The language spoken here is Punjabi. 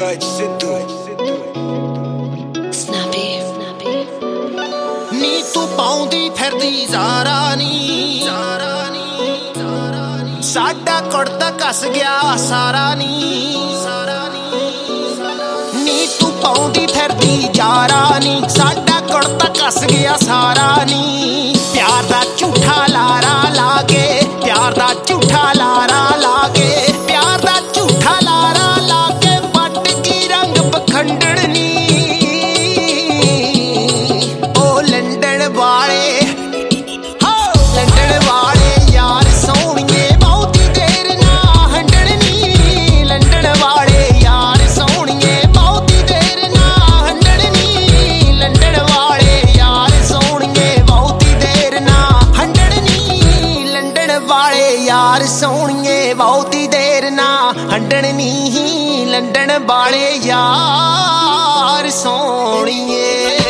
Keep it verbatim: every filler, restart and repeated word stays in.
Raj Sidhu Snappy ਨੀ ਤੂੰ ਪਾਉਂਦੀ ਫਿਰਦੀ ਜ਼ਾਰਾ ਨੀ ਸਾਡਾ ਕੁੜਤਾ ਕੱਸ ਗਿਆ ਸਾਰਾ ਨੀ ਨੀ ਤੂੰ ਪਾਉਂਦੀ ਫਿਰਦੀ ਜ਼ਾਰਾ ਨੀ ਸਾਡਾ ਕੁੜਤਾ ਕੱਸ ਗਿਆ ਸਾਰਾ ਨੀ ਪਿਆਰ ਦਾ ਝੂਠਾ ਲਾਰਾ ਲਾ ਕੇ ਪਿਆਰ ਦਾ ਝੂਠਾ ਲਾਰਾ ਲਾ ਕੇ ਪਿਆਰ ਦਾ ਝੂਠਾ ਲਾਰਾ ਲਾ ਕੇ ਵੱਟ ਕੀ ਰੰਗ ਪਖੰਡਣ ਨੀ ਉਹ ਲੰਡਨ ਵਾਲੇ ਹੋ ਲੰਡਨ ਵਾਲੇ ਯਾਰ ਸੋਹਣੀਏ ਬਹੁਤੀ ਦੇਰ ਨਾ ਹੰਡਣ ਨੀ ਲੰਡਨ ਵਾਲੇ ਯਾਰ ਸੋਹਣੀਏ ਬਹੁਤੀ ਦੇਰ ਨਾ ਹੰਡਣ ਨੀ ਲੰਡਨ ਵਾਲੇ ਯਾਰ ਸੋਹਣੀਏ ਬਹੁਤੀ ਦੇਰ ਨਾ ਹੰਡਣ ਨੀ ਲੰਡਨ ਵਾਲੇ ਯਾਰ ਸੋਹਣੀਏ ਬਹੁਤੀ ਦੇਰ ਨਾ ਹੰਡਣ ਨੀ ਲੰਡਨ ਵਾਲੇ ਯਾਰ ਸੋਹਣੀਏ